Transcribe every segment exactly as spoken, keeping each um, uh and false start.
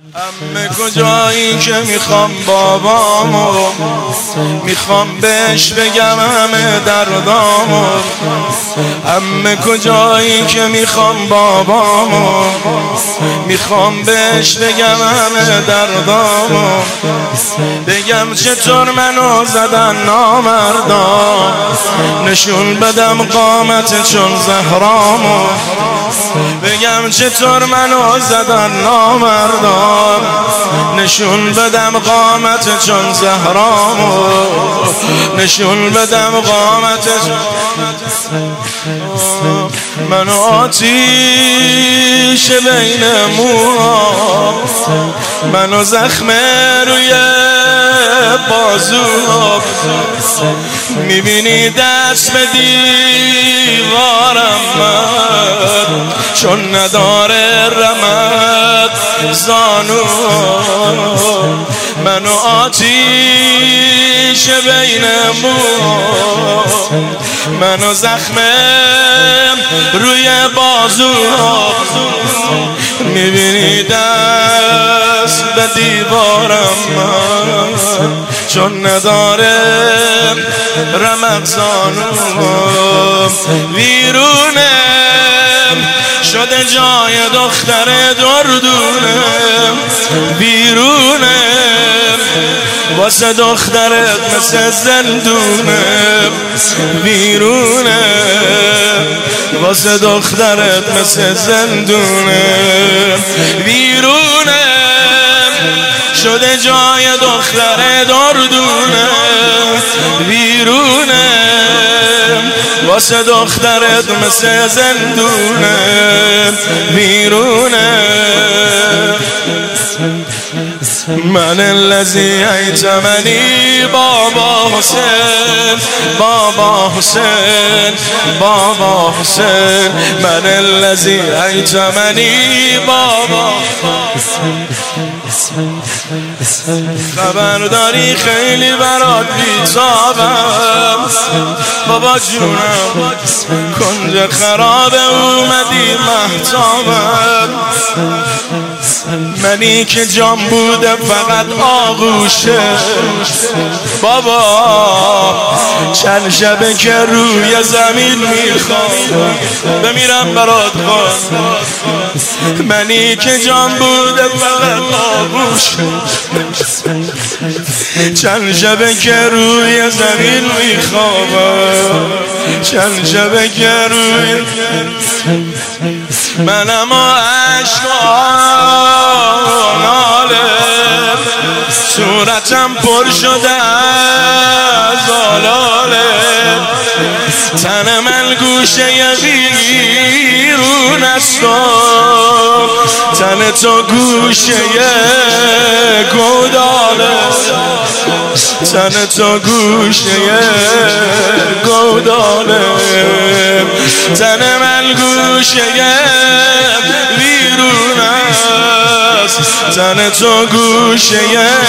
عمه کجایی که میخوام بابامو، میخوام بهش بگم همه دردامو. عمه کجایی که میخوام بابامو، میخوام بهش بگم همه دردامو. بگم چطور منو زدن نامردان، نشون بدم قامت چون زهرامو. بگم چطور منو زدن نامردان، نشون بدم قامت چون زهرامو. نشون بدم قامت چون منو آتیش بین موها، منو زخم روی بازو. میبینی دست به دیوارم من، چون نداره رمق زانو. منو آتیش بین موها، منو زخم روی بازو. میبینی دست به دیوارم من، چون نداره رمق زانو. ویرونه شده جای دختر دردونه، بیرونه واسه دخترت مثل زندونه. بیرونه واسه دخترت مثل زندونه. بیرونه شده جای دختر دردونه. بیرونه واسه دخترت مثل زندونه. بیرونه من الذی ایتمنی بابا حسین، بابا حسین، بابا حسین. من الذی ایتمنی بابا. خبرداری خیلی برات بیتابم بابا جونم، کنج خراب اومدی محتابم. منی که جام بوده فقط آغوشه بابا، چند شبه که روی زمین میخوام بمیرم برات خواست. منی که جام بوده فقط آغوشه، چند شبه که روی زمین میخوام. چند شبه که روی منم عشقاناله، صورتم پر شده از آلاله. تن من گوشه ویرون است، تن تو گوشه گوداله. تن تو گوشه گوداله، تن من گوشه ویرون است. تن تو گوشه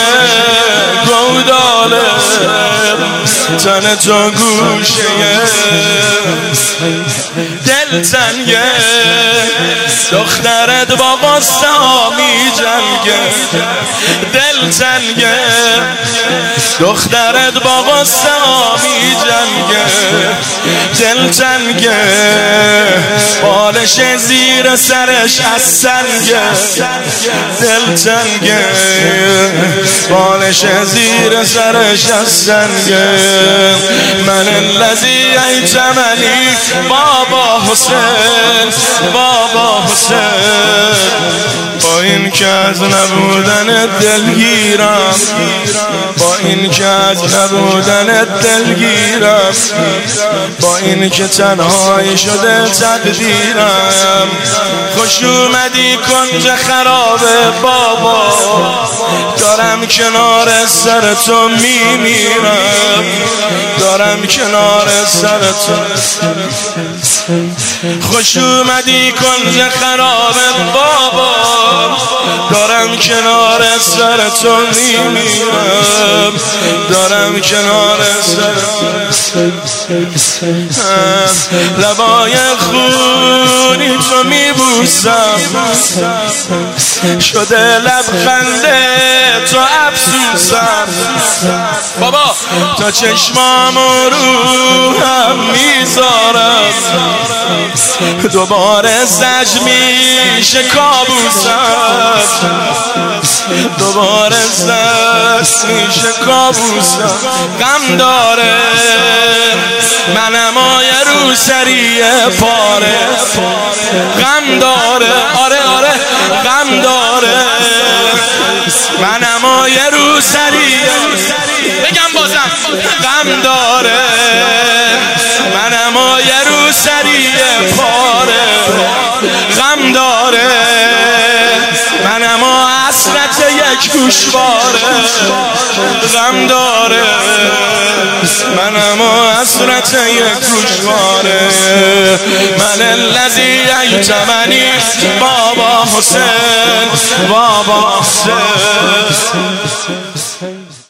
گوداله، تن تو گوشه. دل تنگه دخترت با قصه ها می جنگه. دل تنگه دخترت با قصه ها می جنگه. دل تنگه بالش زیر سرش از سنگه. دل تنگه بالش زیر سرش از سنگه. من الذی ایتمنی بابا حسین، بابا حسین. با این که از نبودن دلگیرم، با این که از نبودن دلگیرم، با این که تنهایی شده تقدیرم. خوش اومدی کنج خراب بابا، دارم کنار سر تو میمیرم. دارم کنار سرتون. خوش اومدی کنج خراب بابا، دارم کنار سرتون میمیرم، دارم کنار سرتون. لبای خونی تو میبوسم، شده لبخنده تو افسوسم بابا، تا چشمامو رو هم میذارم، دوباره زج میشه کابوسم، دوباره زج میشه کابوسم. غم داره منم آیه رو سریع پاره، غم داره آره آره غم داره منم آیه رو سریع، بگم بازم غم داره منم آیه رو سریع پاره، غم داره منم حسرت یک گوشواره، غم داره منم حسرت یک گوشواره. من الذی ایتمنی بابا حسین، بابا حسین